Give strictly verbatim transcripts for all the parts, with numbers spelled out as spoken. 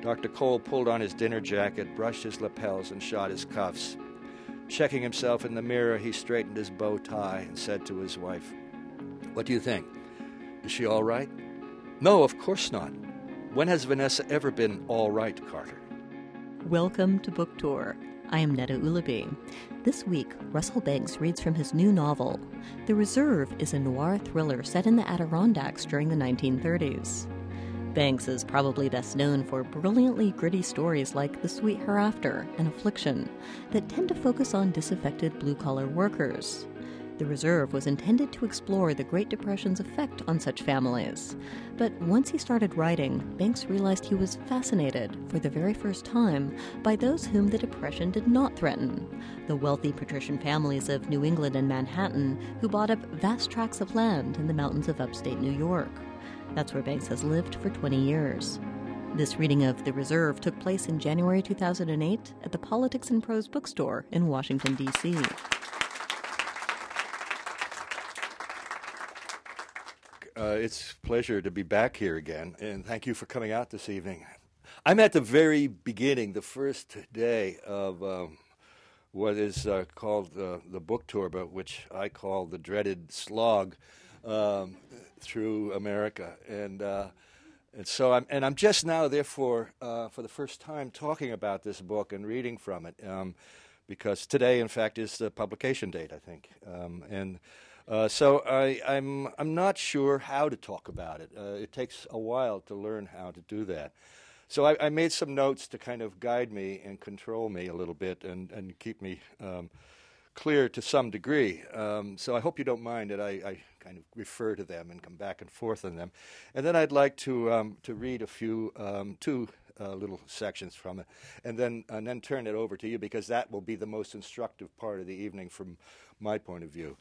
Doctor Cole pulled on his dinner jacket, brushed his lapels, and shot his cuffs. Checking himself in the mirror, he straightened his bow tie and said to his wife, "What do you think? Is she all right?" "No, of course not. When has Vanessa ever been all right, Carter?" Welcome to Book Tour. I am Neda Ulaby. This week, Russell Banks reads from his new novel. The Reserve is a noir thriller set in the Adirondacks during the nineteen thirties. Banks is probably best known for brilliantly gritty stories like The Sweet Hereafter and Affliction that tend to focus on disaffected blue-collar workers. The Reserve was intended to explore the Great Depression's effect on such families. But once he started writing, Banks realized he was fascinated, for the very first time, by those whom the Depression did not threaten. The wealthy patrician families of New England and Manhattan who bought up vast tracts of land in the mountains of upstate New York. That's where Banks has lived for twenty years. This reading of The Reserve took place in January two thousand eight at the Politics and Prose bookstore in Washington, D C Uh, it's a pleasure to be back here again, and thank you for coming out this evening. I'm at the very beginning, the first day of um, what is uh, called uh, the book tour, but which I call the dreaded slog um, through America. And uh, and so I'm and I'm just now, therefore, uh, for the first time, talking about this book and reading from it, um, because today, in fact, is the publication date, I think, um, and. Uh, so I, I'm I'm not sure how to talk about it. Uh, it takes a while to learn how to do that. So I, I made some notes to kind of guide me and control me a little bit and, and keep me um, clear to some degree. Um, so I hope you don't mind that I, I kind of refer to them and come back and forth on them. And then I'd like to um, to read a few um, two uh, little sections from it, and then and then turn it over to you, because that will be the most instructive part of the evening from my point of view.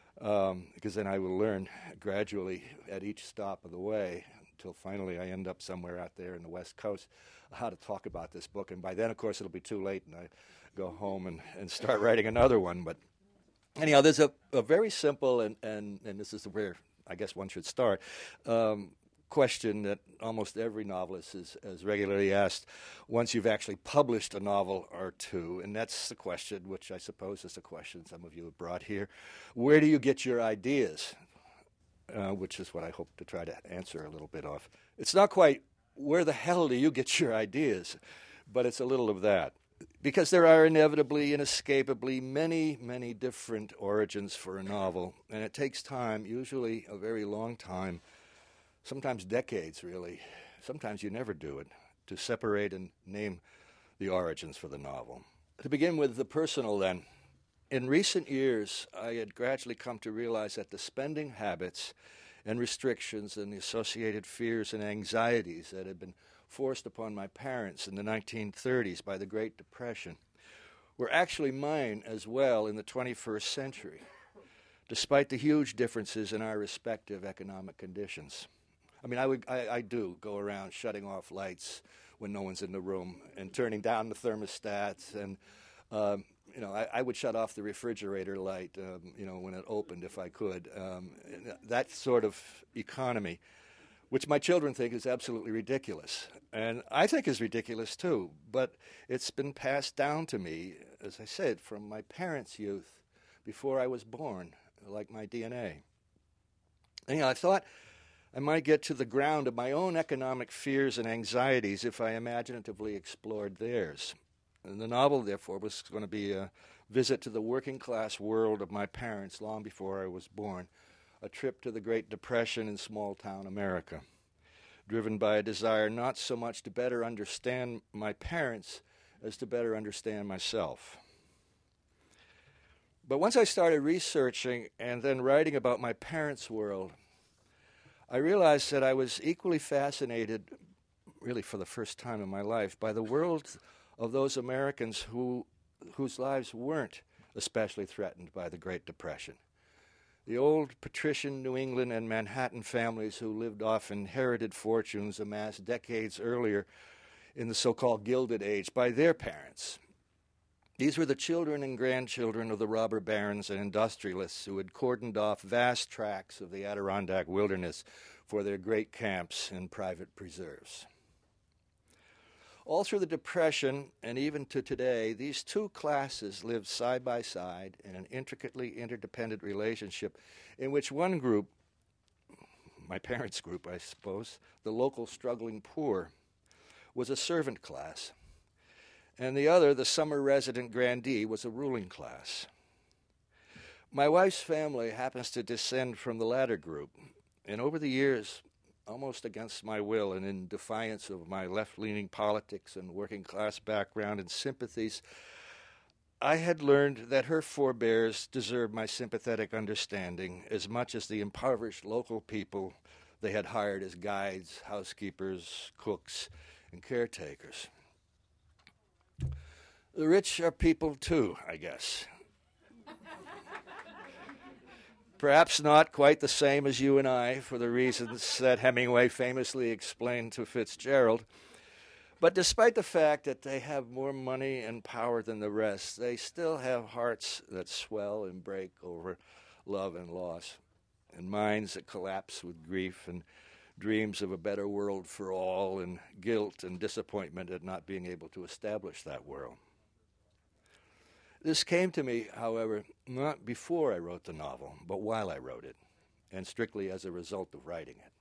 Um, because then I will learn gradually at each stop of the way until finally I end up somewhere out there in the West Coast how to talk about this book. And by then, of course, it'll be too late and I go home and, and start writing another one. But anyhow, there's a, a very simple, and, and, and this is where I guess one should start, um, question that almost every novelist is, is regularly asked once you've actually published a novel or two, and that's the question, which I suppose is the question some of you have brought here. Where do you get your ideas? Uh, which is what I hope to try to answer a little bit of. It's not quite where the hell do you get your ideas, but it's a little of that. Because there are inevitably, inescapably, many, many different origins for a novel, and it takes time, usually a very long time, sometimes decades, really. Sometimes you never do it, to separate and name the origins for the novel. To begin with the personal, then, in recent years, I had gradually come to realize that the spending habits and restrictions and the associated fears and anxieties that had been forced upon my parents in the nineteen thirties by the Great Depression were actually mine as well in the twenty-first century, despite the huge differences in our respective economic conditions. I mean, I would, I, I do go around shutting off lights when no one's in the room and turning down the thermostats, and um, you know, I, I would shut off the refrigerator light, um, you know, when it opened if I could. Um, that sort of economy, which my children think is absolutely ridiculous, and I think is ridiculous too. But it's been passed down to me, as I said, from my parents' youth before I was born, like my D N A. Anyhow, I thought I might get to the ground of my own economic fears and anxieties if I imaginatively explored theirs. And the novel, therefore, was going to be a visit to the working-class world of my parents long before I was born, a trip to the Great Depression in small-town America, driven by a desire not so much to better understand my parents as to better understand myself. But once I started researching and then writing about my parents' world, I realized that I was equally fascinated, really for the first time in my life, by the world of those Americans who whose lives weren't especially threatened by the Great Depression. The old patrician New England and Manhattan families who lived off inherited fortunes amassed decades earlier in the so-called Gilded Age by their parents. These were the children and grandchildren of the robber barons and industrialists who had cordoned off vast tracts of the Adirondack wilderness for their great camps and private preserves. All through the Depression and even to today, these two classes lived side by side in an intricately interdependent relationship in which one group, my parents' group, I suppose, the local struggling poor, was a servant class, and the other, the summer resident grandee, was a ruling class. My wife's family happens to descend from the latter group, and over the years, almost against my will and in defiance of my left-leaning politics and working-class background and sympathies, I had learned that her forebears deserved my sympathetic understanding as much as the impoverished local people they had hired as guides, housekeepers, cooks, and caretakers. The rich are people too, I guess. Perhaps not quite the same as you and I, for the reasons that Hemingway famously explained to Fitzgerald. But despite the fact that they have more money and power than the rest, they still have hearts that swell and break over love and loss, and minds that collapse with grief, and dreams of a better world for all, and guilt and disappointment at not being able to establish that world. This came to me, however, not before I wrote the novel, but while I wrote it, and strictly as a result of writing it.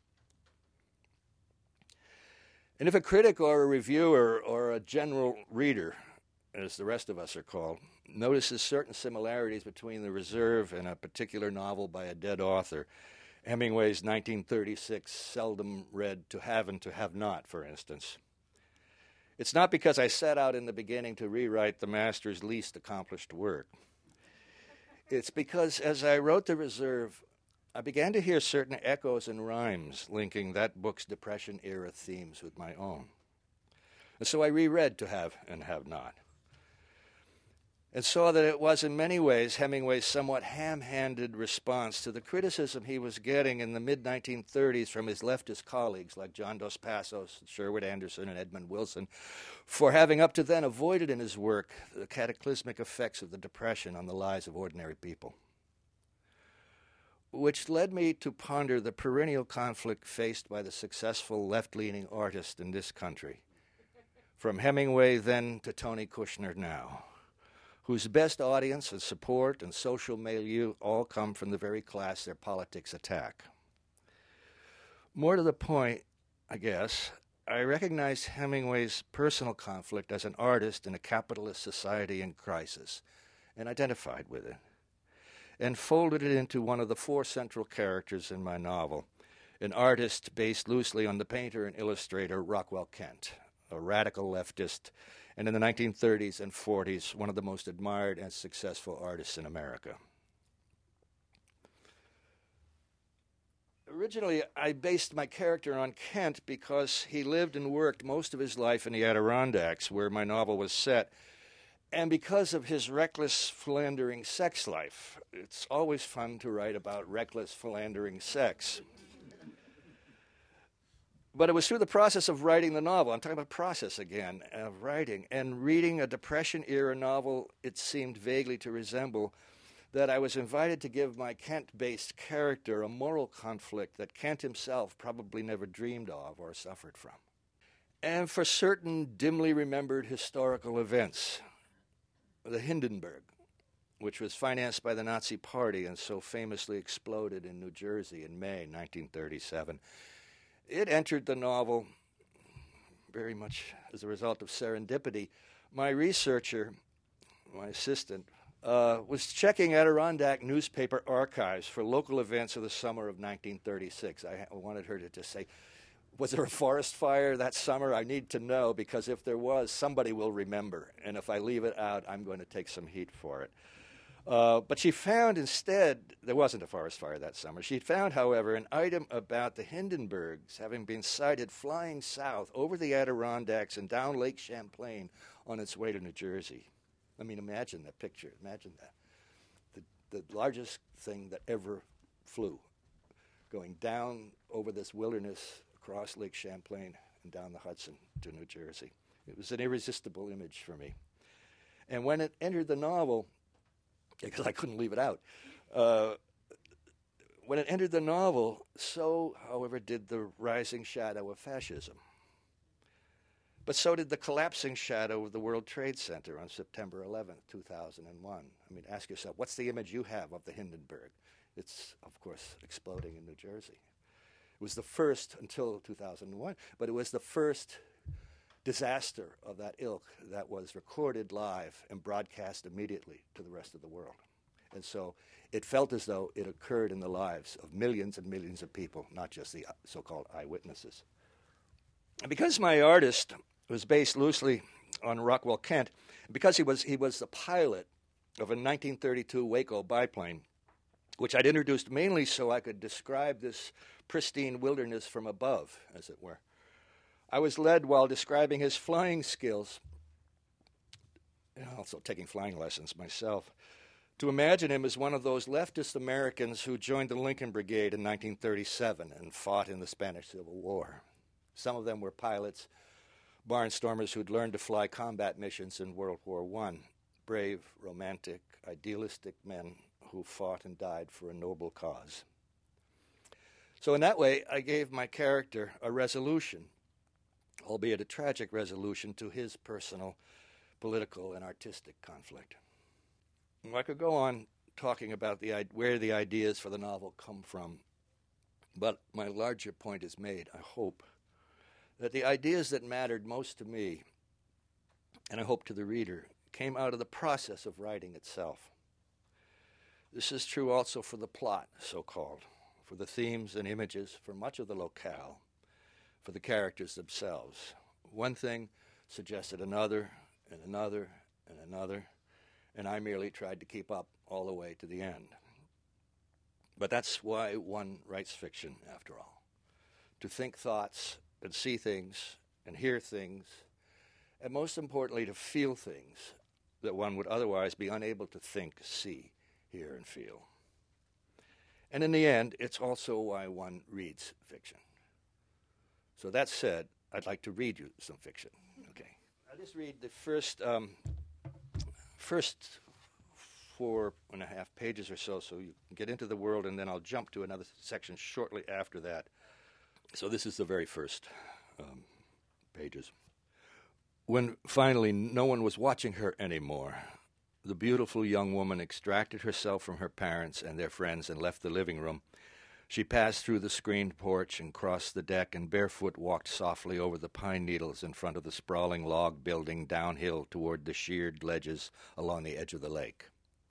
And if a critic or a reviewer or a general reader, as the rest of us are called, notices certain similarities between The Reserve and a particular novel by a dead author, Hemingway's nineteen thirty-six seldom read To Have and To Have Not, for instance, it's not because I set out in the beginning to rewrite the master's least accomplished work. It's because as I wrote The Reserve, I began to hear certain echoes and rhymes linking that book's Depression-era themes with my own. And so I reread To Have and Have Not, and saw that it was in many ways Hemingway's somewhat ham-handed response to the criticism he was getting in the mid nineteen thirties from his leftist colleagues like John Dos Passos, Sherwood Anderson, and Edmund Wilson, for having up to then avoided in his work the cataclysmic effects of the Depression on the lives of ordinary people. Which led me to ponder the perennial conflict faced by the successful left-leaning artist in this country, from Hemingway then to Tony Kushner now, whose best audience and support and social milieu all come from the very class their politics attack. More to the point, I guess, I recognized Hemingway's personal conflict as an artist in a capitalist society in crisis, and identified with it, and folded it into one of the four central characters in my novel, an artist based loosely on the painter and illustrator Rockwell Kent, a radical leftist, and in the nineteen thirties and forties, one of the most admired and successful artists in America. Originally, I based my character on Kent because he lived and worked most of his life in the Adirondacks, where my novel was set, and because of his reckless, philandering sex life. It's always fun to write about reckless, philandering sex. But it was through the process of writing the novel, I'm talking about process again, of writing, and reading a Depression-era novel it seemed vaguely to resemble, that I was invited to give my Kent-based character a moral conflict that Kent himself probably never dreamed of or suffered from. And for certain dimly remembered historical events, the Hindenburg, which was financed by the Nazi Party and so famously exploded in New Jersey in May nineteen thirty-seven, it entered the novel very much as a result of serendipity. My researcher, my assistant, uh, was checking Adirondack newspaper archives for local events of the summer of nineteen thirty-six. I wanted her to just say, was there a forest fire that summer? I need to know, because if there was, somebody will remember. And if I leave it out, I'm going to take some heat for it. Uh, but she found instead, there wasn't a forest fire that summer. She found, however, an item about the Hindenburgs having been sighted flying south over the Adirondacks and down Lake Champlain on its way to New Jersey. I mean, imagine that picture. Imagine that. The, the largest thing that ever flew, going down over this wilderness, across Lake Champlain and down the Hudson to New Jersey. It was an irresistible image for me. And when it entered the novel, because I couldn't leave it out, uh, when it entered the novel, so, however, did the rising shadow of fascism. But so did the collapsing shadow of the World Trade Center on September eleventh, two thousand one. I mean, ask yourself, what's the image you have of the Hindenburg? It's, of course, exploding in New Jersey. It was the first, until two thousand one, but it was the first disaster of that ilk that was recorded live and broadcast immediately to the rest of the world. And so it felt as though it occurred in the lives of millions and millions of people, not just the so-called eyewitnesses. And because my artist was based loosely on Rockwell Kent, because he was he was the pilot of a nineteen thirty-two Waco biplane, which I'd introduced mainly so I could describe this pristine wilderness from above, as it were, I was led while describing his flying skills, also taking flying lessons myself, to imagine him as one of those leftist Americans who joined the Lincoln Brigade in nineteen thirty-seven and fought in the Spanish Civil War. Some of them were pilots, barnstormers who'd learned to fly combat missions in World War One, brave, romantic, idealistic men who fought and died for a noble cause. So in that way, I gave my character a resolution, albeit a tragic resolution, to his personal, political, and artistic conflict. Well, I could go on talking about the where the ideas for the novel come from, but my larger point is made, I hope, that the ideas that mattered most to me, and I hope to the reader, came out of the process of writing itself. This is true also for the plot, so-called, for the themes and images, for much of the locale, for the characters themselves. One thing suggested another, and another, and another, and I merely tried to keep up all the way to the end. But that's why one writes fiction, after all, to think thoughts and see things and hear things, and most importantly, to feel things that one would otherwise be unable to think, see, hear, and feel. And in the end, it's also why one reads fiction. So that said, I'd like to read you some fiction. Okay, I'll just read the first um, first four and a half pages or so, so you can get into the world, and then I'll jump to another section shortly after that. So this is the very first um, pages. When finally no one was watching her anymore, the beautiful young woman extracted herself from her parents and their friends and left the living room. She passed through the screened porch and crossed the deck and barefoot walked softly over the pine needles in front of the sprawling log building downhill toward the sheared ledges along the edge of the lake.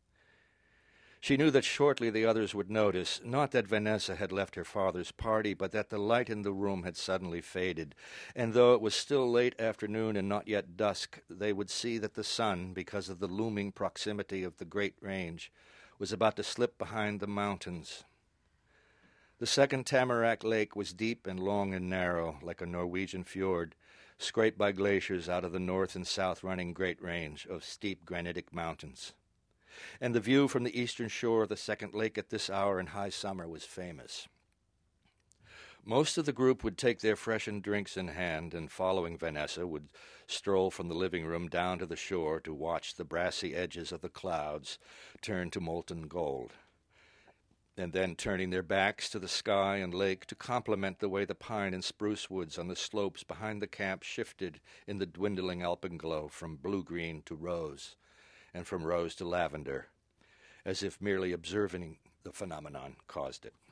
She knew that shortly the others would notice, not that Vanessa had left her father's party, but that the light in the room had suddenly faded, and though it was still late afternoon and not yet dusk, they would see that the sun, because of the looming proximity of the Great Range, was about to slip behind the mountains. The second Tamarack Lake was deep and long and narrow, like a Norwegian fjord, scraped by glaciers out of the north and south-running Great Range of steep granitic mountains. And the view from the eastern shore of the second lake at this hour in high summer was famous. Most of the group would take their freshened drinks in hand, and following Vanessa would stroll from the living room down to the shore to watch the brassy edges of the clouds turn to molten gold, and then turning their backs to the sky and lake to complement the way the pine and spruce woods on the slopes behind the camp shifted in the dwindling alpenglow from blue-green to rose, and from rose to lavender, as if merely observing the phenomenon caused it.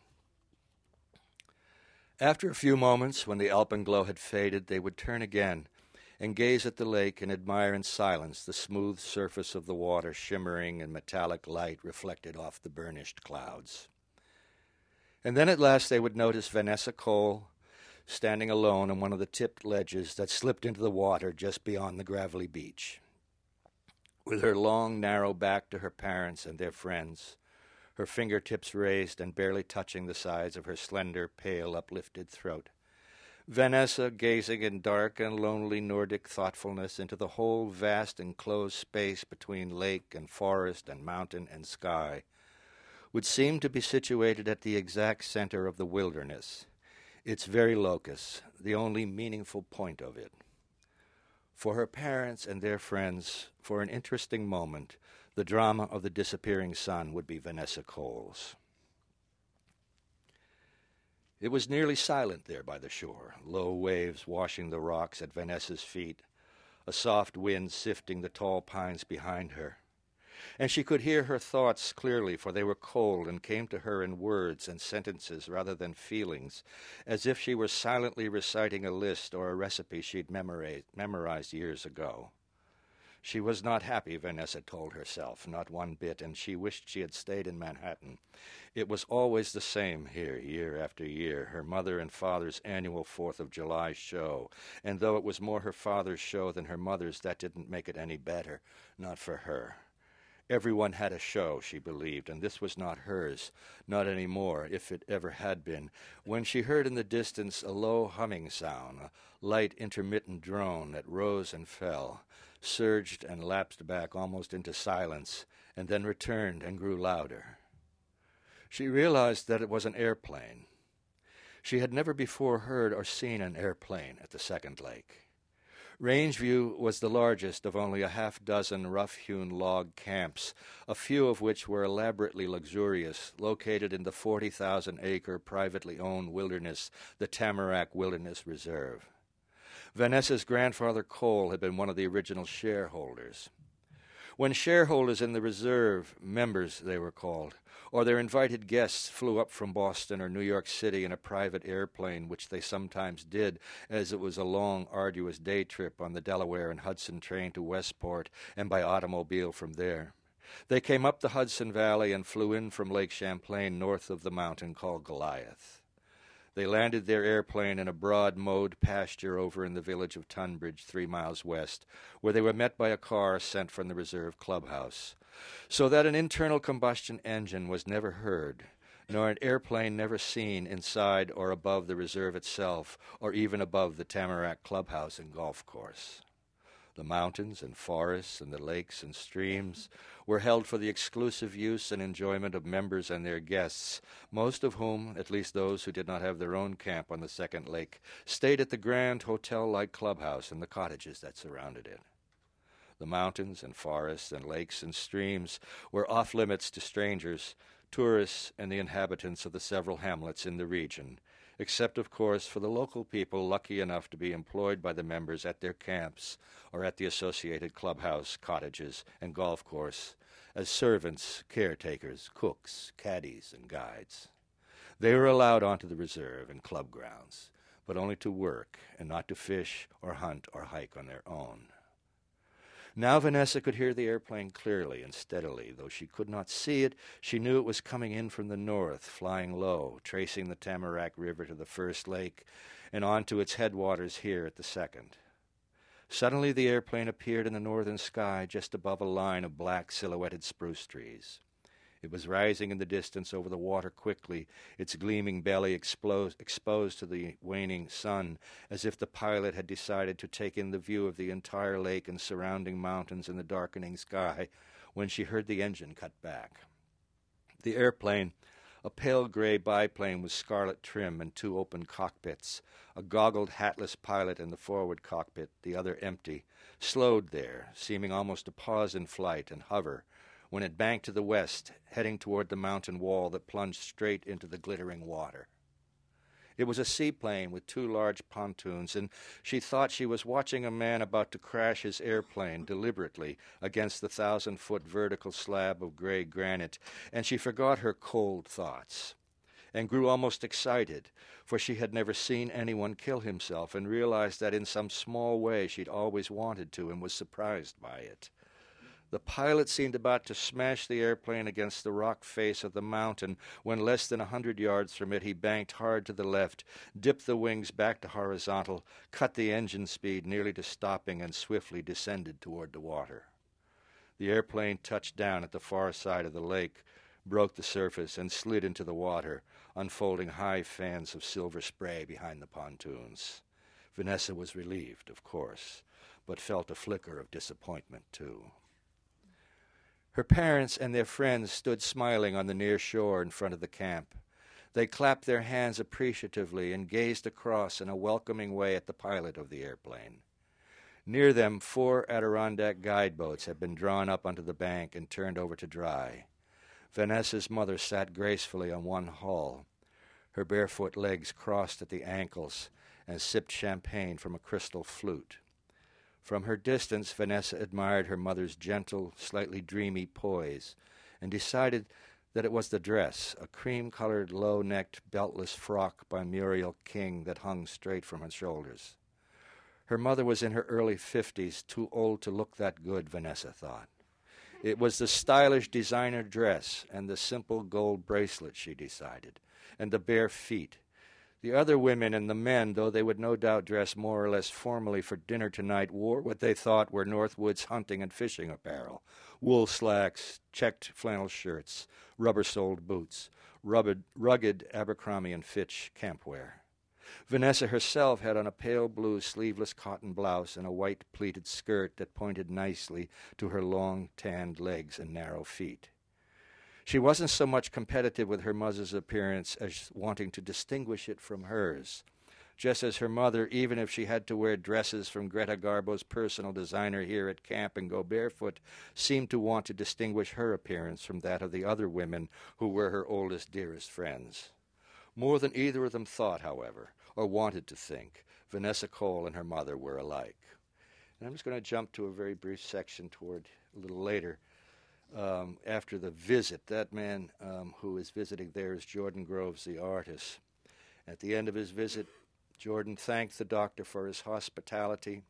After a few moments, when the alpenglow had faded, they would turn again and gaze at the lake and admire in silence the smooth surface of the water shimmering in metallic light reflected off the burnished clouds. And then at last they would notice Vanessa Cole standing alone on one of the tipped ledges that slipped into the water just beyond the gravelly beach. With her long, narrow back to her parents and their friends, her fingertips raised and barely touching the sides of her slender, pale, uplifted throat, Vanessa, gazing in dark and lonely Nordic thoughtfulness into the whole vast enclosed space between lake and forest and mountain and sky, would seem to be situated at the exact center of the wilderness, its very locus, the only meaningful point of it. For her parents and their friends, for an interesting moment, the drama of the disappearing sun would be Vanessa Cole's. It was nearly silent there by the shore, low waves washing the rocks at Vanessa's feet, a soft wind sifting the tall pines behind her. And she could hear her thoughts clearly, for they were cold and came to her in words and sentences rather than feelings, as if she were silently reciting a list or a recipe she'd memorized, memorized years ago. She was not happy, Vanessa told herself, not one bit, and she wished she had stayed in Manhattan. It was always the same here, year after year, her mother and father's annual Fourth of July show, and though it was more her father's show than her mother's, that didn't make it any better, not for her. Everyone had a show, she believed, and this was not hers, not any more, if it ever had been, when she heard in the distance a low humming sound, a light intermittent drone that rose and fell, surged and lapsed back almost into silence, and then returned and grew louder. She realized that it was an airplane. She had never before heard or seen an airplane at the second lake. Rangeview was the largest of only a half dozen rough-hewn log camps, a few of which were elaborately luxurious, located in the forty thousand acre privately owned wilderness, the Tamarack Wilderness Reserve. Vanessa's grandfather Cole had been one of the original shareholders. When shareholders in the reserve, members they were called, or their invited guests flew up from Boston or New York City in a private airplane, which they sometimes did, as it was a long, arduous day trip on the Delaware and Hudson train to Westport and by automobile from there. They came up the Hudson Valley and flew in from Lake Champlain north of the mountain called Goliath. They landed their airplane in a broad mowed pasture over in the village of Tunbridge, three miles west, where they were met by a car sent from the reserve clubhouse, so that an internal combustion engine was never heard, nor an airplane never seen inside or above the reserve itself, or even above the Tamarack clubhouse and golf course. The mountains and forests and the lakes and streams were held for the exclusive use and enjoyment of members and their guests, most of whom, at least those who did not have their own camp on the second lake, stayed at the grand hotel-like clubhouse and the cottages that surrounded it. The mountains and forests and lakes and streams were off-limits to strangers, tourists, and the inhabitants of the several hamlets in the region, except, of course, for the local people lucky enough to be employed by the members at their camps or at the associated clubhouse, cottages, and golf course as servants, caretakers, cooks, caddies, and guides. They were allowed onto the reserve and club grounds, but only to work and not to fish or hunt or hike on their own. Now Vanessa could hear the airplane clearly and steadily. Though she could not see it, she knew it was coming in from the north, flying low, tracing the Tamarack River to the first lake and on to its headwaters here at the second. Suddenly the airplane appeared in the northern sky just above a line of black silhouetted spruce trees. It was rising in the distance over the water quickly, its gleaming belly exposed, exposed to the waning sun, as if the pilot had decided to take in the view of the entire lake and surrounding mountains in the darkening sky, when she heard the engine cut back. The airplane, a pale gray biplane with scarlet trim and two open cockpits, a goggled, hatless pilot in the forward cockpit, the other empty, slowed there, seeming almost to pause in flight and hover, when it banked to the west, heading toward the mountain wall that plunged straight into the glittering water. It was a seaplane with two large pontoons, and she thought she was watching a man about to crash his airplane deliberately against the thousand-foot vertical slab of gray granite, and she forgot her cold thoughts and grew almost excited, for she had never seen anyone kill himself and realized that in some small way she'd always wanted to and was surprised by it. The pilot seemed about to smash the airplane against the rock face of the mountain when less than a hundred yards from it he banked hard to the left, dipped the wings back to horizontal, cut the engine speed nearly to stopping, and swiftly descended toward the water. The airplane touched down at the far side of the lake, broke the surface, and slid into the water, unfolding high fans of silver spray behind the pontoons. Vanessa was relieved, of course, but felt a flicker of disappointment, too. Her parents and their friends stood smiling on the near shore in front of the camp. They clapped their hands appreciatively and gazed across in a welcoming way at the pilot of the airplane. Near them, four Adirondack guideboats had been drawn up onto the bank and turned over to dry. Vanessa's mother sat gracefully on one hull. Her barefoot legs crossed at the ankles and sipped champagne from a crystal flute. From her distance, Vanessa admired her mother's gentle, slightly dreamy poise and decided that it was the dress, a cream-colored, low-necked, beltless frock by Muriel King that hung straight from her shoulders. Her mother was in her early fifties, too old to look that good, Vanessa thought. It was the stylish designer dress and the simple gold bracelet, she decided, and the bare feet. The other women and the men, though they would no doubt dress more or less formally for dinner tonight, wore what they thought were Northwoods hunting and fishing apparel: wool slacks, checked flannel shirts, rubber-soled boots, rugged, rugged Abercrombie and Fitch campwear. Vanessa herself had on a pale blue sleeveless cotton blouse and a white pleated skirt that pointed nicely to her long, tanned legs and narrow feet. She wasn't so much competitive with her mother's appearance as wanting to distinguish it from hers, just as her mother, even if she had to wear dresses from Greta Garbo's personal designer here at camp and go barefoot, seemed to want to distinguish her appearance from that of the other women who were her oldest, dearest friends. More than either of them thought, however, or wanted to think, Vanessa Cole and her mother were alike. And I'm just going to jump to a very brief section toward a little later. Um, after the visit, that man um, who is visiting there is Jordan Groves, the artist. At the end of his visit, Jordan thanked the doctor for his hospitality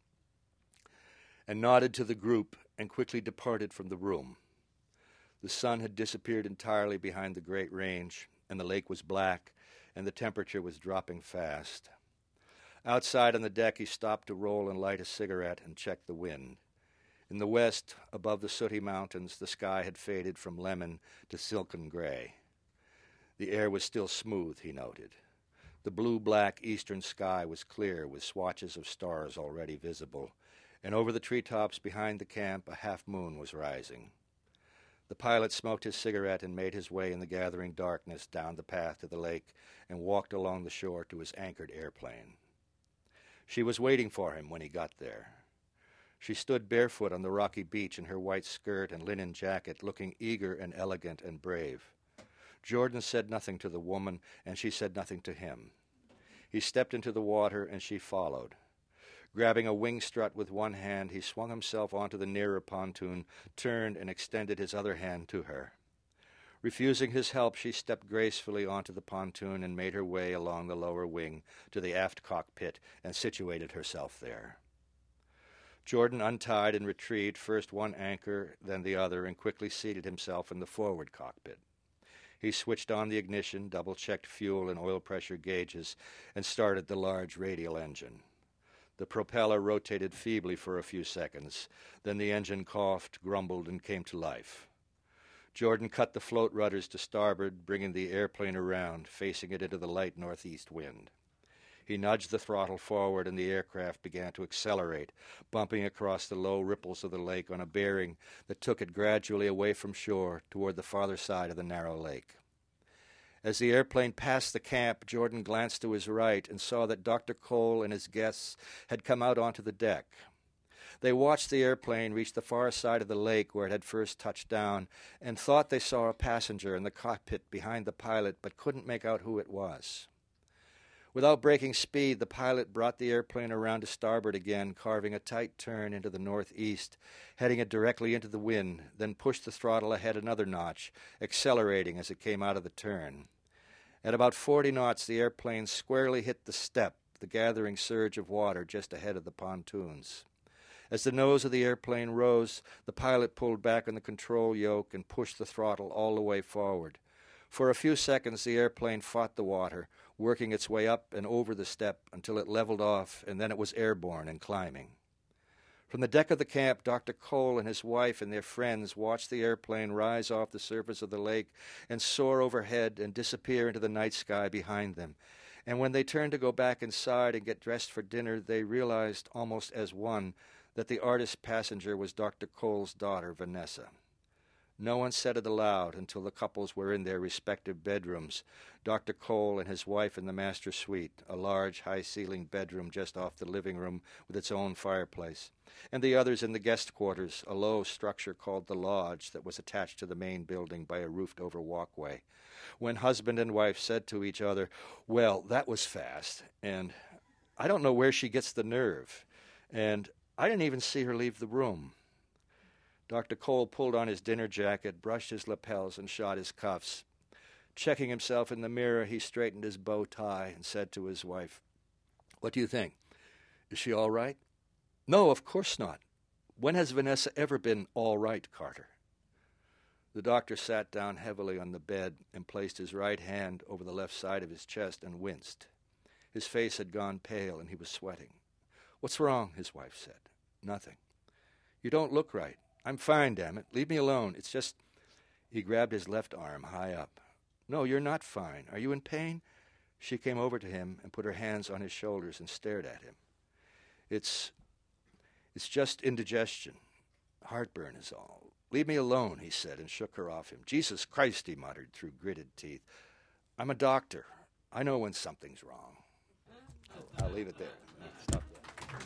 and nodded to the group and quickly departed from the room. The sun had disappeared entirely behind the great range, and the lake was black, and the temperature was dropping fast. Outside on the deck, he stopped to roll and light a cigarette and check the wind. In the west, above the sooty mountains, the sky had faded from lemon to silken gray. The air was still smooth, he noted. The blue-black eastern sky was clear, with swatches of stars already visible, and over the treetops behind the camp a half-moon was rising. The pilot smoked his cigarette and made his way in the gathering darkness down the path to the lake and walked along the shore to his anchored airplane. She was waiting for him when he got there. She stood barefoot on the rocky beach in her white skirt and linen jacket, looking eager and elegant and brave. Jordan said nothing to the woman, and she said nothing to him. He stepped into the water, and she followed. Grabbing a wing strut with one hand, he swung himself onto the nearer pontoon, turned, and extended his other hand to her. Refusing his help, she stepped gracefully onto the pontoon and made her way along the lower wing to the aft cockpit and situated herself there. Jordan untied and retrieved first one anchor, then the other, and quickly seated himself in the forward cockpit. He switched on the ignition, double-checked fuel and oil pressure gauges, and started the large radial engine. The propeller rotated feebly for a few seconds. Then the engine coughed, grumbled, and came to life. Jordan cut the float rudders to starboard, bringing the airplane around, facing it into the light northeast wind. He nudged the throttle forward, and the aircraft began to accelerate, bumping across the low ripples of the lake on a bearing that took it gradually away from shore toward the farther side of the narrow lake. As the airplane passed the camp, Jordan glanced to his right and saw that Doctor Cole and his guests had come out onto the deck. They watched the airplane reach the far side of the lake where it had first touched down and thought they saw a passenger in the cockpit behind the pilot, but couldn't make out who it was. Without breaking speed, the pilot brought the airplane around to starboard again, carving a tight turn into the northeast, heading it directly into the wind, then pushed the throttle ahead another notch, accelerating as it came out of the turn. At about forty knots, the airplane squarely hit the step, the gathering surge of water just ahead of the pontoons. As the nose of the airplane rose, the pilot pulled back on the control yoke and pushed the throttle all the way forward. For a few seconds, the airplane fought the water, working its way up and over the step until it leveled off, and then it was airborne and climbing. From the deck of the camp, Doctor Cole and his wife and their friends watched the airplane rise off the surface of the lake and soar overhead and disappear into the night sky behind them. And when they turned to go back inside and get dressed for dinner, they realized almost as one that the artist passenger was Doctor Cole's daughter, Vanessa. No one said it aloud until the couples were in their respective bedrooms. Doctor Cole and his wife in the master suite, a large, high-ceilinged bedroom just off the living room with its own fireplace, and the others in the guest quarters, a low structure called the lodge that was attached to the main building by a roofed-over walkway. When husband and wife said to each other, "Well, that was fast," and "I don't know where she gets the nerve," and "I didn't even see her leave the room." Doctor Cole pulled on his dinner jacket, brushed his lapels, and shot his cuffs. Checking himself in the mirror, he straightened his bow tie and said to his wife, "What do you think? Is she all right?" "No, of course not. When has Vanessa ever been all right, Carter?" The doctor sat down heavily on the bed and placed his right hand over the left side of his chest and winced. His face had gone pale and he was sweating. "What's wrong?" his wife said. "Nothing." "You don't look right." "I'm fine, damn it. Leave me alone. It's just—" He grabbed his left arm high up. "No, you're not fine. Are you in pain?" She came over to him and put her hands on his shoulders and stared at him. It's, it's just indigestion. Heartburn is all. "Leave me alone," he said, and shook her off him. "Jesus Christ," he muttered through gritted teeth. "I'm a doctor. I know when something's wrong." I'll, I'll leave it there. Stop there.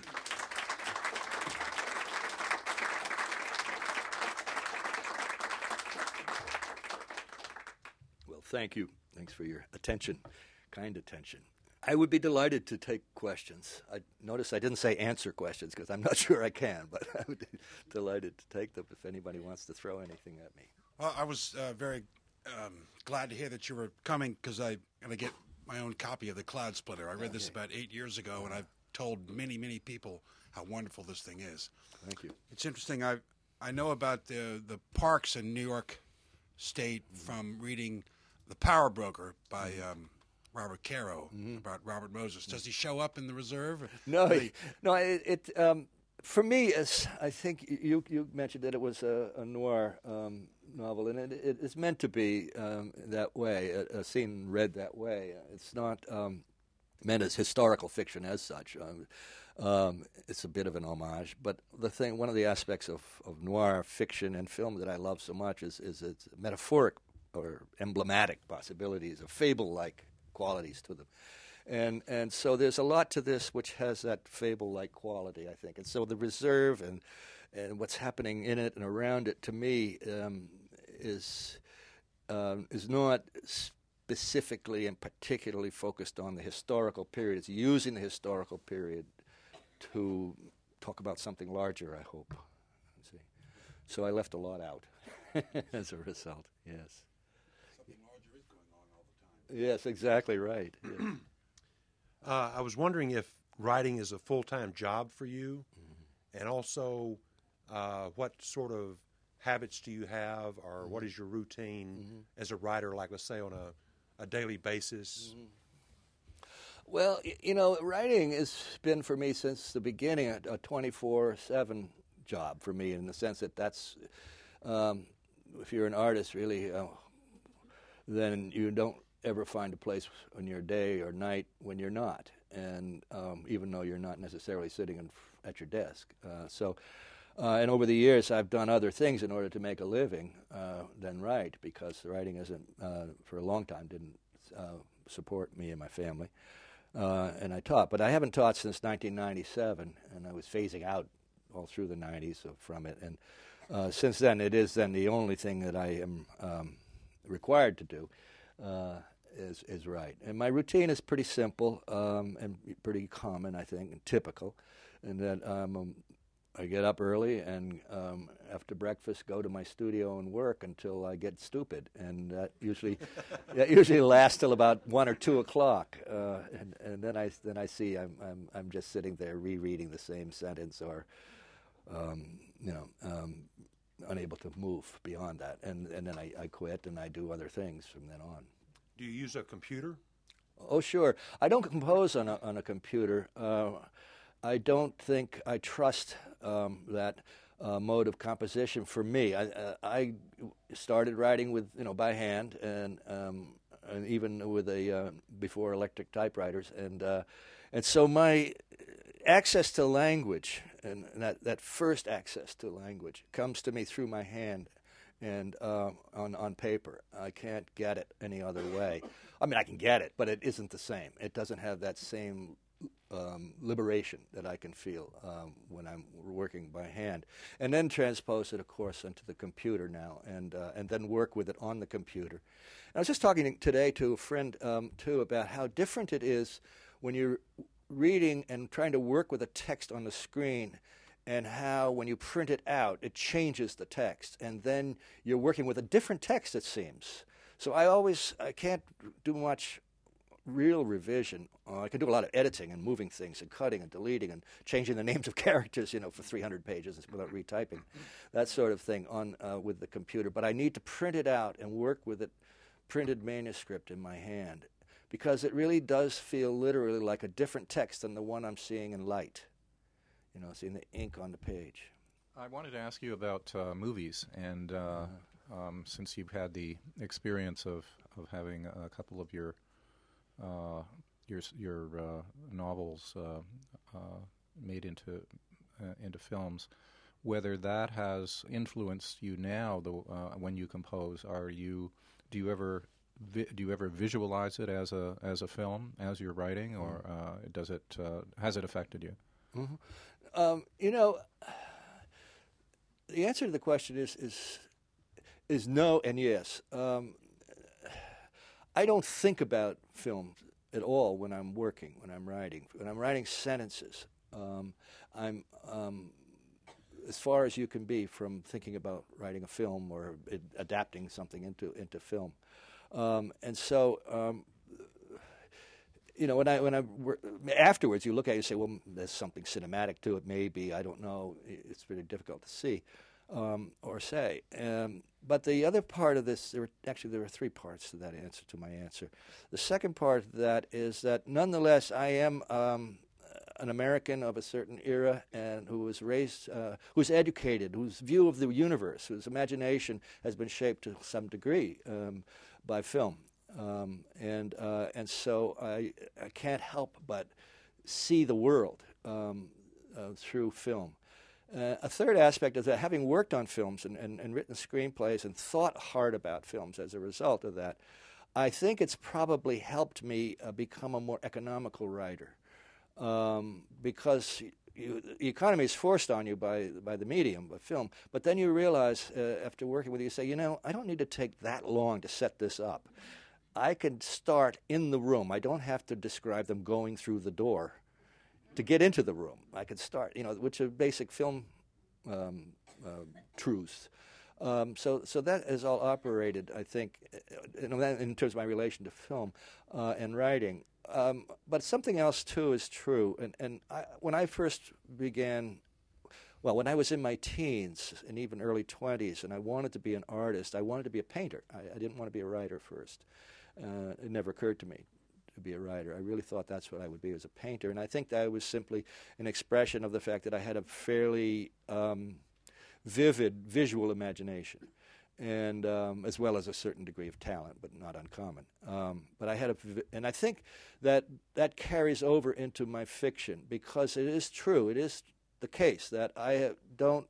Well, thank you. Thanks for your attention, kind attention. I would be delighted to take questions. I notice I didn't say answer questions because I'm not sure I can, but I would be delighted to take them if anybody wants to throw anything at me. Well, I was uh, very um, glad to hear that you were coming because I'm going to get my own copy of The Cloud Splitter. I read okay. this about eight years ago, and I've told many, many people how wonderful this thing is. Thank you. It's interesting. I I know about the the parks in New York State mm-hmm. from reading The Power Broker by um, Robert Caro mm-hmm. about Robert Moses. Does he show up in the reserve? No, he, no. It, it um, for me, as I think you you mentioned that it was a, a noir um, novel, and it, it is meant to be um, that way, a, a scene read that way. It's not um, meant as historical fiction as such. Um, um, it's a bit of an homage, but the thing, one of the aspects of, of noir fiction and film that I love so much is is its metaphoric or emblematic possibilities, of fable-like qualities to them. And and so there's a lot to this which has that fable-like quality, I think. And so the reserve and and what's happening in it and around it, to me, um, is um, is not specifically and particularly focused on the historical period. It's using the historical period to talk about something larger, I hope. See, so I left a lot out as a result. Yes. Something larger is going on all the time. Yes, exactly right. Yes. Uh, I was wondering if writing is a full-time job for you, mm-hmm. and also uh, what sort of habits do you have, or mm-hmm. what is your routine mm-hmm. as a writer, like let's say on a, a daily basis? Mm-hmm. Well, you know, writing has been for me since the beginning a twenty-four seven job for me, in the sense that that's, um, if you're an artist, really, uh, then you don't ever find a place on your day or night when you're not, and um, even though you're not necessarily sitting in, at your desk. Uh, so, uh, and over the years, I've done other things in order to make a living uh, than write, because writing isn't, uh, for a long time, didn't uh, support me and my family. Uh, and I taught, but I haven't taught since nineteen ninety-seven, and I was phasing out all through the nineties from it. And uh, since then, it is then the only thing that I am um, required to do. Uh, Is, is right. And my routine is pretty simple um, and pretty common, I think, and typical. And that um, um, I get up early and um, after breakfast go to my studio and work until I get stupid. And that usually that usually lasts till about one or two o'clock. Uh, and, and then I then I see I'm I'm I'm just sitting there rereading the same sentence, or um, you know um, unable to move beyond that. And and then I, I quit and I do other things from then on. Do you use a computer? Oh, sure. I don't compose on a, on a computer. Uh, I don't think I trust um, that uh, mode of composition for me. I, uh, I started writing with, you know, by hand, and, um, and even with a uh, before electric typewriters, and uh, and so my access to language and that that first access to language comes to me through my hand. and uh, on on paper. I can't get it any other way. I mean, I can get it, but it isn't the same. It doesn't have that same um, liberation that I can feel um, when I'm working by hand. And then transpose it, of course, into the computer now, and uh, and then work with it on the computer. And I was just talking today to a friend um, too about how different it is when you're reading and trying to work with a text on the screen, and how when you print it out, it changes the text, and then you're working with a different text, it seems. So I always, I can't do much real revision. Uh, I can do a lot of editing and moving things and cutting and deleting and changing the names of characters, you know, for three hundred pages without retyping, that sort of thing on uh, with the computer. But I need to print it out and work with it, printed manuscript in my hand, because it really does feel literally like a different text than the one I'm seeing in light. You know, seeing the ink on the page. I wanted to ask you about uh, movies, and uh, um, since you've had the experience of, of having a couple of your uh, your your uh, novels uh, uh, made into uh, into films, whether that has influenced you now, the, uh, when you compose, are you do you ever vi- do you ever visualize it as a as a film as you're writing, or uh, does it uh, has it affected you? Mm-hmm. Um, you know, the answer to the question is is is no and yes. Um, I don't think about film at all when I'm working, when I'm writing. When I'm writing sentences, um, I'm um, as far as you can be from thinking about writing a film or ad- adapting something into into film. Um, and so. Um, You know, when I when I afterwards, you look at it and say, well, there's something cinematic to it. Maybe, I don't know. It's really difficult to see um, or say. Um, but the other part of this, there were, actually there are three parts to that answer, to my answer. The second part of that is that nonetheless, I am um, an American of a certain era and who was raised, uh, who's educated, whose view of the universe, whose imagination has been shaped to some degree um, by film. Um, and uh, and so I I can't help but see the world um, uh, through film. Uh, a third aspect is that having worked on films and, and, and written screenplays and thought hard about films as a result of that, I think it's probably helped me uh, become a more economical writer, um, because you, the economy is forced on you by by the medium, by film. But then you realize uh, after working with it, you say, you know, I don't need to take that long to set this up. I can start in the room. I don't have to describe them going through the door to get into the room. I can start, you know, which are basic film um, uh, truths. Um, so, so that is all operated, I think, in, in terms of my relation to film uh, and writing. Um, but something else too is true. And, and I, when I first began. Well, when I was in my teens and even early twenties, and I wanted to be an artist, I wanted to be a painter. I, I didn't want to be a writer first. Uh, it never occurred to me to be a writer. I really thought that's what I would be, as a painter. And I think that was simply an expression of the fact that I had a fairly um, vivid visual imagination, and um, as well as a certain degree of talent, but not uncommon. Um, but I had a, and I think that that carries over into my fiction, because it is true. It is the case that I don't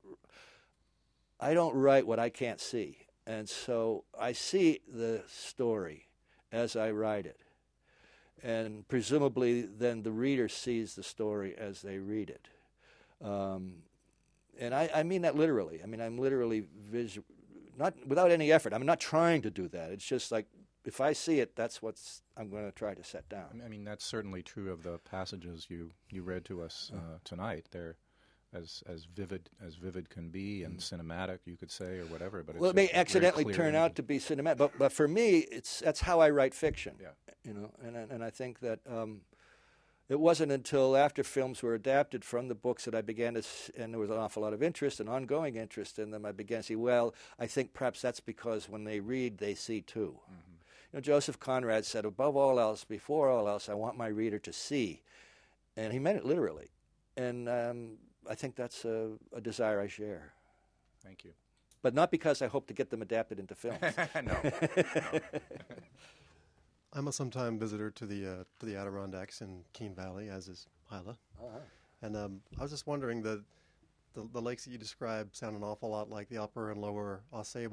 I don't write what I can't see, and so I see the story as I write it, and presumably then the reader sees the story as they read it, um, and I, I mean that literally. I mean I'm literally visual, not without any effort. I'm not trying to do that. It's just like if I see it, that's what I'm going to try to set down. I mean that's certainly true of the passages you, you read to us uh, tonight. They're as as vivid as vivid can be, and mm. cinematic, you could say, or whatever. But well, it's it may a, accidentally turn out to be cinematic, but but for me, it's that's how I write fiction. Yeah. You know, and and I think that um, it wasn't until after films were adapted from the books that I began to, s- and there was an awful lot of interest and ongoing interest in them. I began to see, well, I think perhaps that's because when they read, they see too. Mm-hmm. You know, Joseph Conrad said, above all else, before all else, I want my reader to see, and he meant it literally, and. Um, I think that's a, a desire I share. Thank you. But not because I hope to get them adapted into films. no. no. I'm a sometime visitor to the uh, to the Adirondacks in Keene Valley, as is Hyla. Uh-huh. And um, I was just wondering, the, the the lakes that you describe sound an awful lot like the upper and lower Au Sable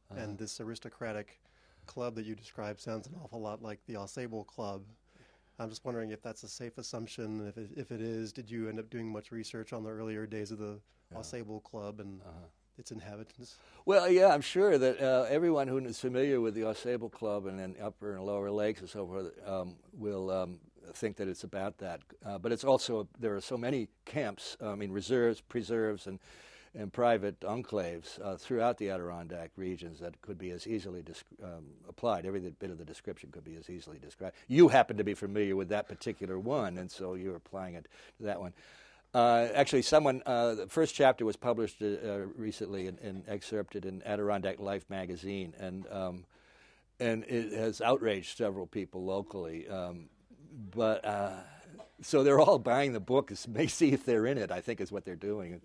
Uh-huh. and this aristocratic club that you described sounds an awful lot like the Au Sable Club. I'm just wondering if that's a safe assumption. If it, if it is, did you end up doing much research on the earlier days of the Yeah. Au Sable Club and Uh-huh. its inhabitants? Well, yeah, I'm sure that uh, everyone who is familiar with the Au Sable Club and then Upper and Lower Lakes and so forth um, will um, think that it's about that. Uh, but it's also, there are so many camps, I mean, reserves, preserves, and and private enclaves uh, throughout the Adirondack regions that could be as easily desc- um, applied. Every bit of the description could be as easily described. You happen to be familiar with that particular one, and so you're applying it to that one. Uh, actually, someone, uh, the first chapter was published uh, uh, recently and, and excerpted in Adirondack Life magazine, and um, and it has outraged several people locally. Um, but uh, so they're all buying the book, may see if they're in it, I think is what they're doing.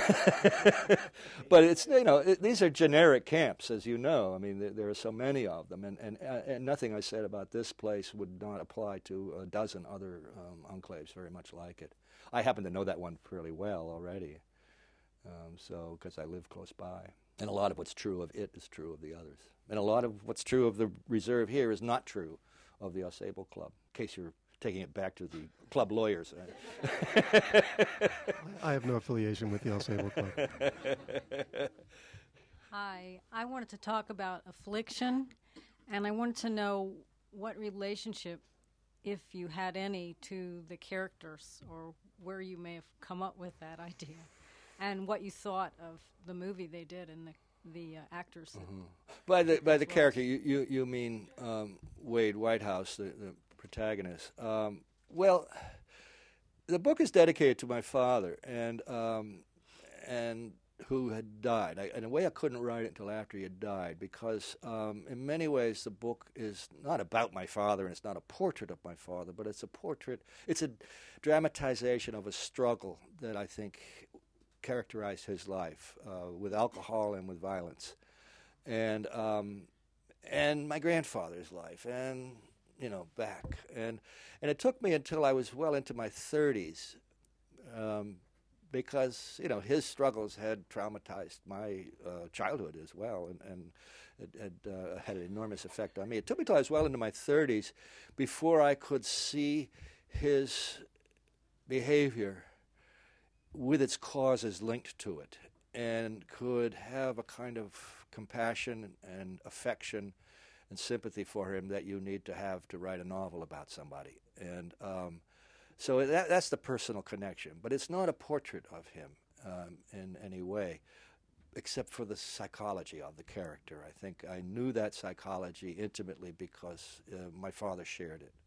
But it's, you know, it, these are generic camps, as you know. I mean, there, there are so many of them, and, and, uh, and nothing I said about this place would not apply to a dozen other um, enclaves very much like it. I happen to know that one fairly well already, um, so because I live close by. And a lot of what's true of it is true of the others. And a lot of what's true of the reserve here is not true of the Au Sable Club, in case you're taking it back to the club lawyers. I have no affiliation with the Au Sable Club. Hi, I wanted to talk about affliction, and I wanted to know what relationship, if you had any, to the characters, or where you may have come up with that idea, and what you thought of the movie they did and the the uh, actors. Mm-hmm. By the by the well. character, you you, you mean um, Wade Whitehouse, the, the protagonist. Um, well, the book is dedicated to my father, and um, and who had died. I, in a way, I couldn't write it until after he had died, because um, in many ways the book is not about my father, and it's not a portrait of my father, but it's a portrait, it's a dramatization of a struggle that I think characterized his life uh, with alcohol and with violence, and um, and my grandfather's life, and you know back, and and it took me until I was well into my thirties, um, because you know his struggles had traumatized my uh, childhood as well, and and it had uh, had an enormous effect on me. It took me till I was well into my thirties before I could see his behavior with its causes linked to it, and could have a kind of compassion and affection and sympathy for him that you need to have to write a novel about somebody. And um, so that, that's the personal connection. But it's not a portrait of him um, in any way, except for the psychology of the character. I think I knew that psychology intimately because uh, my father shared it.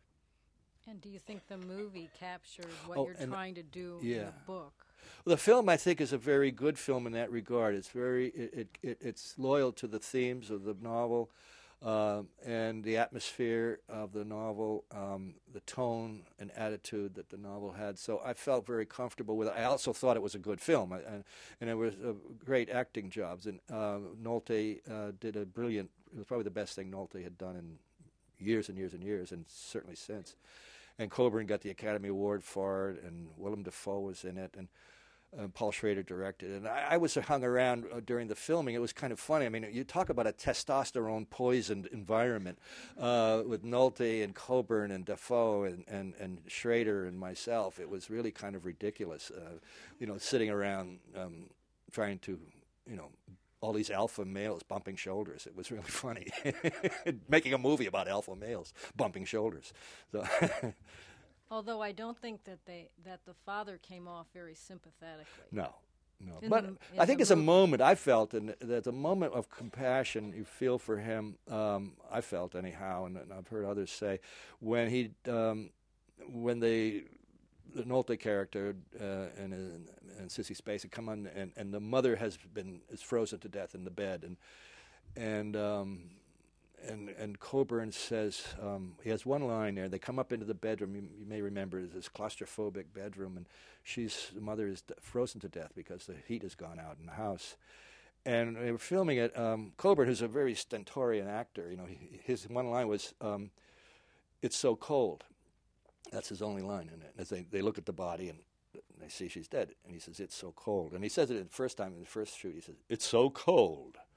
And do you think the movie captured what Oh, you're and- trying to do yeah. in the book? Well, the film, I think, is a very good film in that regard. It's very, it, it, it it's loyal to the themes of the novel, um, and the atmosphere of the novel, um, the tone and attitude that the novel had. So I felt very comfortable with it. I also thought it was a good film, I- and and it was uh, great acting jobs. And uh, Nolte uh, did a brilliant. It was probably the best thing Nolte had done in years and years and years, and certainly since. And Coburn got the Academy Award for it, and Willem Dafoe was in it, and uh, Paul Schrader directed it. And I, I was hung around uh, during the filming. It was kind of funny. I mean, you talk about a testosterone-poisoned environment uh, with Nolte and Coburn and Dafoe and, and, and Schrader and myself. It was really kind of ridiculous, uh, you know, sitting around um, trying to, you know, all these alpha males bumping shoulders. It was really funny. Making a movie about alpha males bumping shoulders. So Although I don't think that they that the father came off very sympathetically. no, no. In But the- in I think the it's a movie. moment I felt, and there's a moment of compassion you feel for him. Um, I felt anyhow, and, and I've heard others say when he, um, when they. The Nolte character uh, and, and and Sissy Spacek come on, and, and the mother has been is frozen to death in the bed, and and um, and and Coburn says um, he has one line there. They come up into the bedroom. You, you may remember it's this claustrophobic bedroom, and she's the mother is d- frozen to death because the heat has gone out in the house. And they were filming it. Um, Coburn, who's a very stentorian actor, you know, he, his one line was, um, "It's so cold." That's his only line in it. As they, they look at the body and they see she's dead, and he says, "It's so cold." And he says it the first time in the first shoot. He says, "It's so cold."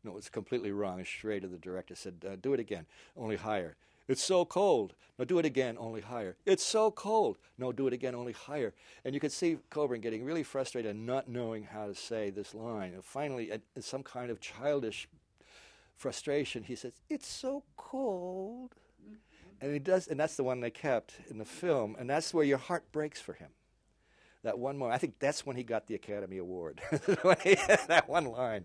No, it's completely wrong. And Schrader, the director, said, uh, do it again, only higher. It's so cold. No, do it again, only higher. It's so cold. No, do it again, only higher. And you could see Coburn getting really frustrated and not knowing how to say this line. And finally, at, at some kind of childish frustration, he says, it's so cold. And he does, and that's the one they kept in the film. And that's where your heart breaks for him. That one moment. I think that's when he got the Academy Award. That one line.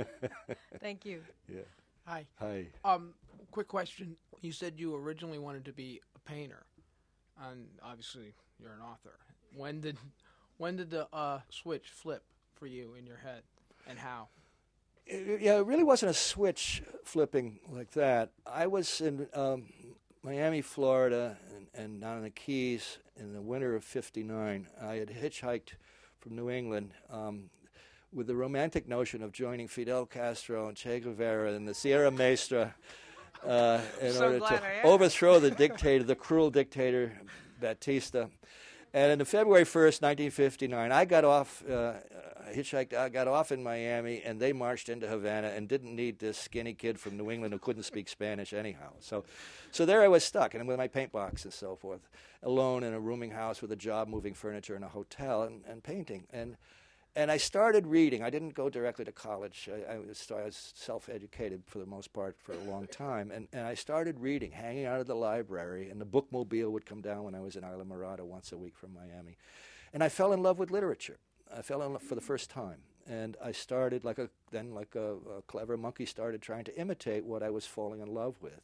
Thank you. Yeah. Hi. Hi. Um, quick question. You said you originally wanted to be a painter, and obviously you're an author. When did when did the uh, switch flip for you in your head, and how? It, yeah, it really wasn't a switch flipping like that. I was in um, Miami, Florida, and, and down in the Keys in the winter of fifty-nine. I had hitchhiked from New England um, with the romantic notion of joining Fidel Castro and Che Guevara in the Sierra Maestra uh, in So order glad to I asked. overthrow the dictator, the cruel dictator Batista. And on February first, nineteen fifty-nine, I got off, uh, hitchhiked, I got off in Miami, and they marched into Havana and didn't need this skinny kid from New England who couldn't speak Spanish anyhow. So, so there I was stuck, and with my paint box and so forth, alone in a rooming house with a job moving furniture in a hotel and, and painting. And and I started reading. I didn't go directly to college. I, I, was, I was self-educated for the most part for a long time. And, and I started reading, hanging out at the library, and the bookmobile would come down when I was in Isla Morada once a week from Miami. And I fell in love with literature. I fell in love for the first time. And I started, like a then like a, a clever monkey, started trying to imitate what I was falling in love with.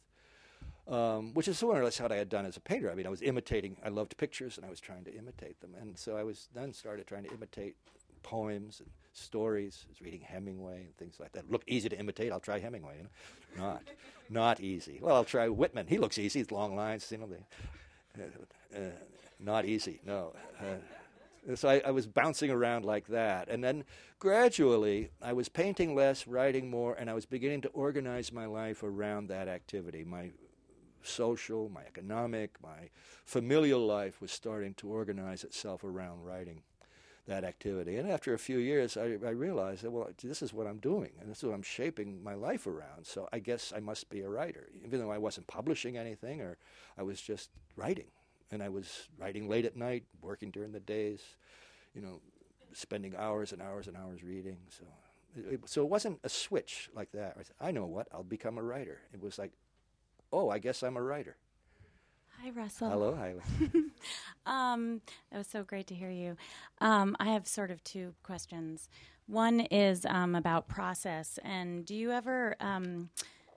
Um, which is more or less what I had done as a painter. I mean, I was imitating, I loved pictures, and I was trying to imitate them. And so I was then started trying to imitate poems and stories. I was reading Hemingway and things like that. Look easy to imitate. I'll try Hemingway. You know? Not, not easy. Well, I'll try Whitman. He looks easy. It's long lines. You know, they, uh, uh, not easy. No. Uh, so I, I was bouncing around like that, and then gradually I was painting less, writing more, and I was beginning to organize my life around that activity. My social, my economic, my familial life was starting to organize itself around writing that activity. And after a few years, I, I realized that, well, this is what I'm doing, and this is what I'm shaping my life around. So I guess I must be a writer, even though I wasn't publishing anything, or I was just writing. And I was writing late at night, working during the days, you know, spending hours and hours and hours reading. So it, so it wasn't a switch like that. I said, I know what, I'll become a writer. It was like, oh, I guess I'm a writer. Hi, Russell. Hello, Hyla. um, it was so great to hear you. Um, I have sort of two questions. One is um, about process. And do you ever, um,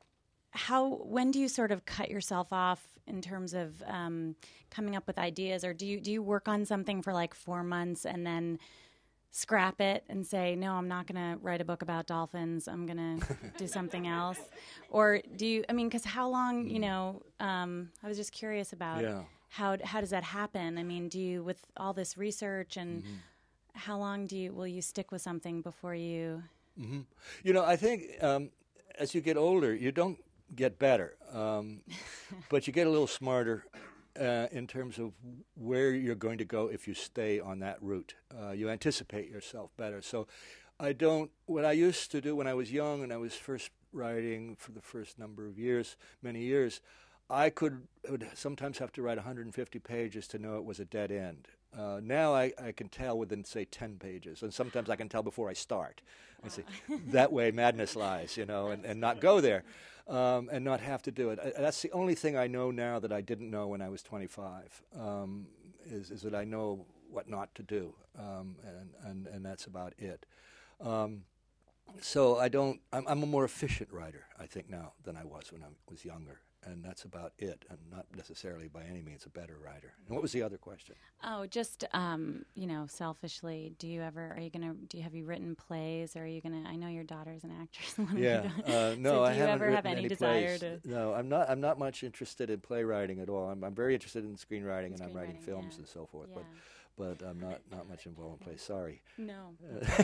how, when do you sort of cut yourself off in terms of um, coming up with ideas? Or do you, do you work on something for like four months and then scrap it and say, no, I'm not going to write a book about dolphins. I'm going to do something else? Or do you, I mean, because how long, you know, um, I was just curious about Yeah. how how does that happen? I mean, do you, with all this research and Mm-hmm. how long do you, will you stick with something before you? Mm-hmm. You know, I think um, as you get older, you don't get better, um, but you get a little smarter uh, in terms of where you're going to go if you stay on that route. Uh, you anticipate yourself better. So I don't, what I used to do when I was young and I was first writing for the first number of years, many years, I could would sometimes have to write one hundred fifty pages to know it was a dead end. Uh, now I, I can tell within, say, ten pages, and sometimes I can tell before I start. I say, that way madness lies, you know, and, and not go there, um, and not have to do it. I, that's the only thing I know now that I didn't know when I was twenty-five, um, is, is that I know what not to do, um, and, and, and that's about it. Um, so I don't, I'm, I'm a more efficient writer, I think, now than I was when I was younger. And that's about it, and not necessarily by any means a better writer. And what was the other question? Oh, just, um, you know, selfishly, do you ever, are you going to, do you, have you written plays, or are you going to, I know your daughter's an actress. Yeah, uh, no, so I do you haven't ever written have any, any desire plays. to? No, I'm not, I'm not much interested in playwriting at all. I'm, I'm very interested in screenwriting, and I'm writing Screenwriting, films yeah. and so forth, Yeah. but, but I'm not, not much involved in plays. Sorry. No.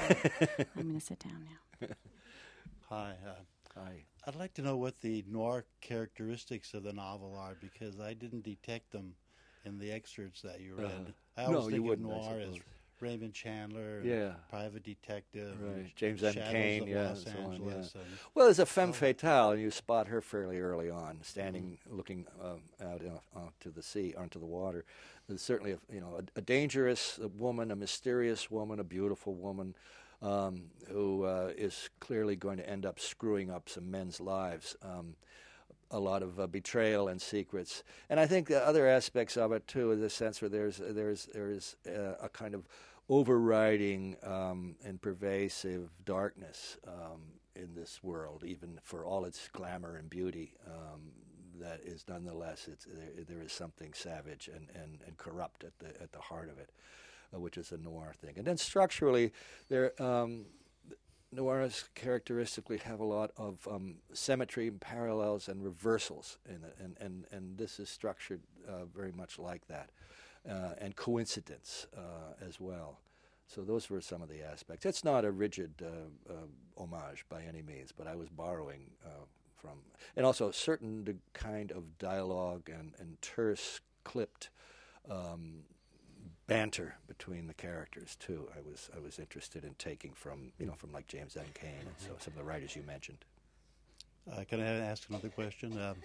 I'm going to sit down now. Hi. Uh, Hi. I'd like to know what the noir characteristics of the novel are, because I didn't detect them in the excerpts that you read. Uh, I always no, you think of wouldn't, I noir as suppose. Raymond Chandler, and Yeah. Private Detective, and Right, James M. Shadows Caine, of yeah, Los and so on, yeah. Angeles, and Well, there's a femme fatale, and you spot her fairly early on, standing, looking um, out uh, onto the sea, onto the water. There's certainly, a, you know, a, a dangerous woman, a mysterious woman, a beautiful woman, um, who uh, is clearly going to end up screwing up some men's lives. Um, a lot of uh, betrayal and secrets, and I think the other aspects of it too, in the sense where there's there's there's uh, a kind of overriding um, and pervasive darkness um, in this world, even for all its glamour and beauty. Um, that is nonetheless, it's, there, there is something savage and, and, and corrupt at the at the heart of it, uh, which is a noir thing. And then structurally, there. Um, Noirs characteristically have a lot of um, symmetry and parallels and reversals in it, and, and, and this is structured uh, very much like that, uh, and coincidence uh, as well. So those were some of the aspects. It's not a rigid uh, uh, homage by any means, but I was borrowing uh, from, and also a certain d- kind of dialogue and, and terse, clipped um, banter between the characters too. I was I was interested in taking from you know from like James M. Caine and so some of the writers you mentioned. Uh, can I ask another question? Um,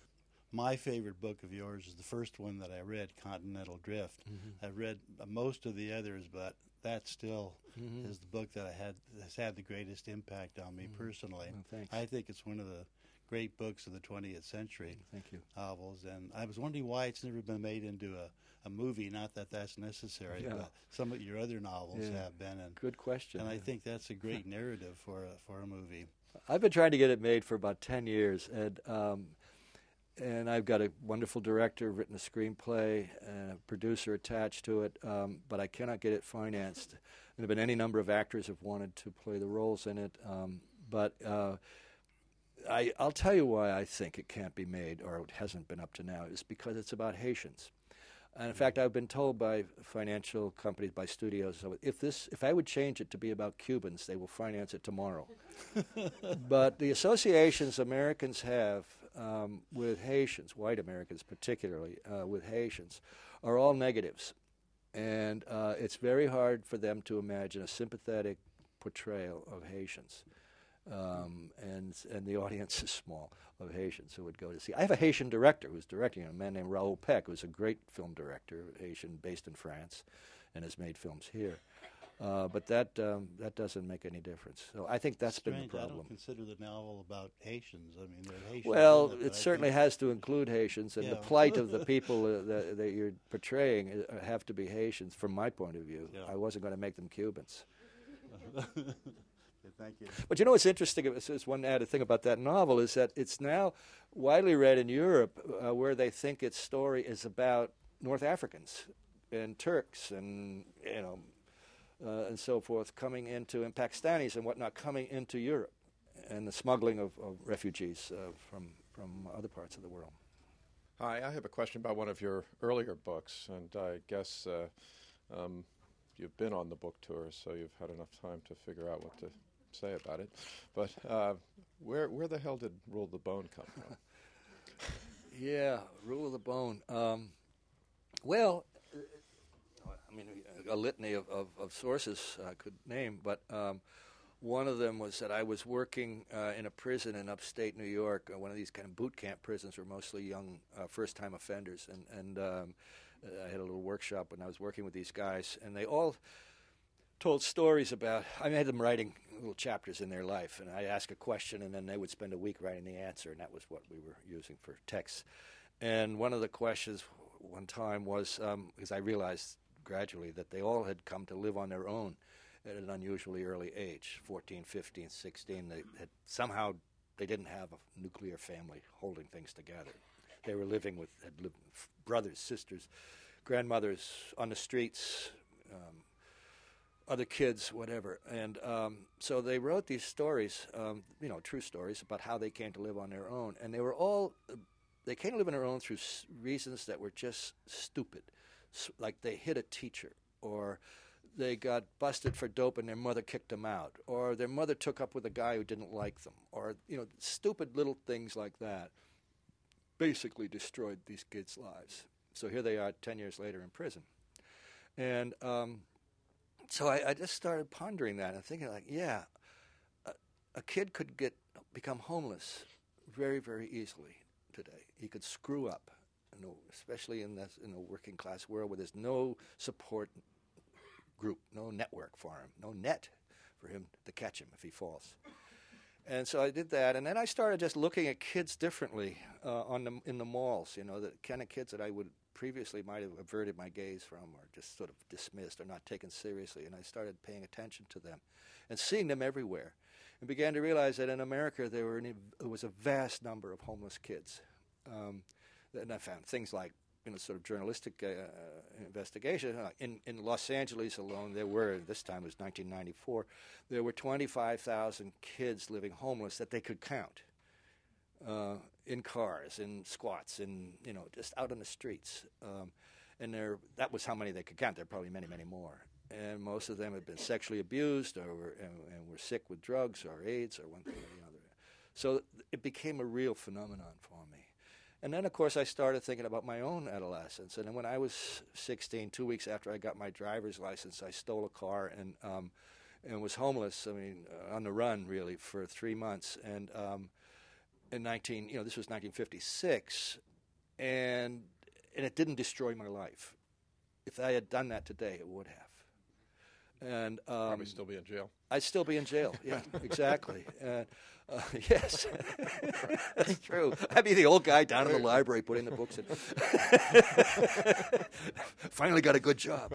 my favorite book of yours is the first one that I read, Continental Drift. Mm-hmm. I've read uh, most of the others, but that still Mm-hmm. is the book that I had has had the greatest impact on me Mm-hmm. personally. Oh, thanks. I think it's one of the great books of the twentieth century. Thank you. Novels, and I was wondering why it's never been made into a, a movie. Not that that's necessary, Yeah. but some of your other novels Yeah. have been, and Good question. and I think that's a great narrative for a, for a movie. I've been trying to get it made for about ten years, and um, and I've got a wonderful director, written a screenplay, and a producer attached to it, um, but I cannot get it financed. There have been any number of actors have wanted to play the roles in it, um, but uh, I, I'll tell you why I think it can't be made, or it hasn't been up to now, is because it's about Haitians. And in fact, I've been told by financial companies, by studios, so if this, if I would change it to be about Cubans, they will finance it tomorrow. But the associations Americans have um, with Haitians, white Americans particularly, uh, with Haitians, are all negatives. And uh, it's very hard for them to imagine a sympathetic portrayal of Haitians. Um, and and the audience is small of Haitians who would go to see. I have a Haitian director who's directing it, a man named Raoul Peck, who's a great film director, Haitian, based in France, and has made films here. Uh, but that um, that doesn't make any difference. So I think that's Strange. been the I problem. don't consider the novel about Haitians. I mean, they're Haitians. Well, in it, it but I certainly think- has to include Haitians, and the Yeah. plight of the people uh, that, that you're portraying uh, have to be Haitians, from my point of view. Yeah. I wasn't going to make them Cubans. Okay, thank you. But you know what's interesting? There's one added thing about that novel is that it's now widely read in Europe, uh, where they think its story is about North Africans and Turks and you know uh, and so forth coming into and Pakistanis and whatnot coming into Europe, and the smuggling of, of refugees uh, from from other parts of the world. Hi, I have a question about one of your earlier books, and I guess uh, um, you've been on the book tour, so you've had enough time to figure out what to say about it. But uh, where where the hell did Rule the Bone come from? Yeah, Rule of the Bone. Um, well, uh, I mean, a litany of, of, of sources I could name, but um, one of them was that I was working uh, in a prison in upstate New York, uh, one of these kind of boot camp prisons where mostly young uh, first-time offenders, and, and um, I had a little workshop when I was working with these guys, and they all told stories about, I had them writing little chapters in their life, and I'd ask a question, and then they would spend a week writing the answer, and that was what we were using for texts. And one of the questions one time was, um, because I realized gradually that they all had come to live on their own at an unusually early age, fourteen, fifteen, sixteen. They had, somehow they didn't have a nuclear family holding things together. They were living with, had lived with brothers, sisters, grandmothers on the streets, um, other kids, whatever. And um, so they wrote these stories, um, you know, true stories about how they came to live on their own. And they were all, uh, they came to live on their own through s- reasons that were just stupid. S- like they hit a teacher, or they got busted for dope and their mother kicked them out, or their mother took up with a guy who didn't like them, or, you know, stupid little things like that basically destroyed these kids' lives. So here they are ten years later in prison. And um, so I, I just started pondering that and thinking, like, yeah, a, a kid could get become homeless very, very easily today. He could screw up, you know, especially in this in a working class world where there's no support group, no network for him, no net for him to catch him if he falls. And so I did that, and then I started just looking at kids differently uh, on the, in the malls, you know, the kind of kids that I would previously might have averted my gaze from or just sort of dismissed or not taken seriously, and I started paying attention to them and seeing them everywhere and began to realize that in America there, were an, there was a vast number of homeless kids. Um, and I found things like, you know, sort of journalistic uh, investigation. Uh, in, in Los Angeles alone, there were, this time it was nineteen ninety-four, there were twenty-five thousand kids living homeless that they could count uh, in cars, in squats, in, you know, just out on the streets. Um, and there, that was how many they could count. There were probably many, many more. And most of them had been sexually abused or were, and, and were sick with drugs or AIDS or one thing or the other. So it became a real phenomenon for me. And then, of course, I started thinking about my own adolescence. And then when I was sixteen, two weeks after I got my driver's license, I stole a car and um, and was homeless, I mean, uh, on the run, really, for three months. And um, in nineteen, you know, this was nineteen fifty-six, and and it didn't destroy my life. If I had done that today, it would have. And um, probably still be in jail. I'd still be in jail. Yeah, exactly. And uh, yes, that's true. I'd be the old guy down in the library putting the books in. Finally got a good job.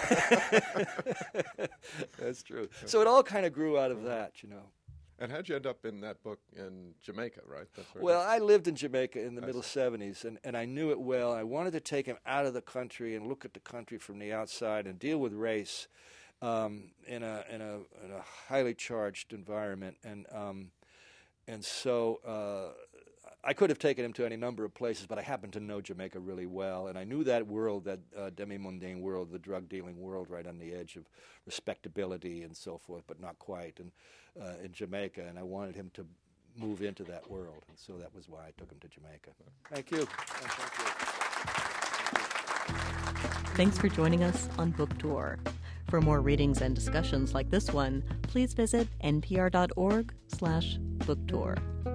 That's true. So it all kind of grew out of that, you know. And how'd you end up in that book in Jamaica, right? That's where well, I lived in Jamaica in the I middle see. seventies, and, and I knew it well. I wanted to take him out of the country and look at the country from the outside and deal with race um, in a in a in a highly charged environment, and um, and so uh, I could have taken him to any number of places, but I happened to know Jamaica really well, and I knew that world, that uh, demi-mondaine world, the drug-dealing world, right on the edge of respectability and so forth, but not quite, and uh, in Jamaica, and I wanted him to move into that world, and so that was why I took him to Jamaica. Thank you. Thank you. Thanks for joining us on Book Tour. For more readings and discussions like this one, please visit npr dot org slash book tour.